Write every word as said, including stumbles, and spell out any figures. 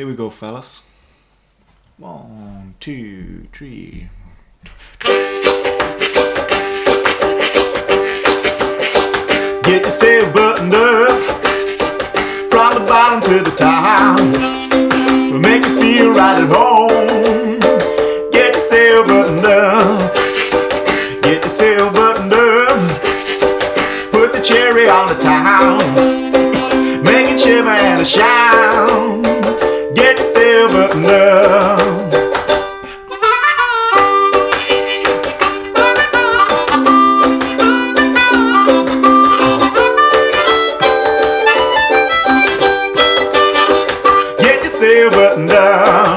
Here we go, fellas. One, two, three. Get yourself buttoned up from the bottom to the top. We'll make you feel right at home. Get yourself buttoned up. Get yourself buttoned up. Put the cherry on the top. Make it shimmer and a shine. Get yourself buttoned up. Get yourself buttoned up.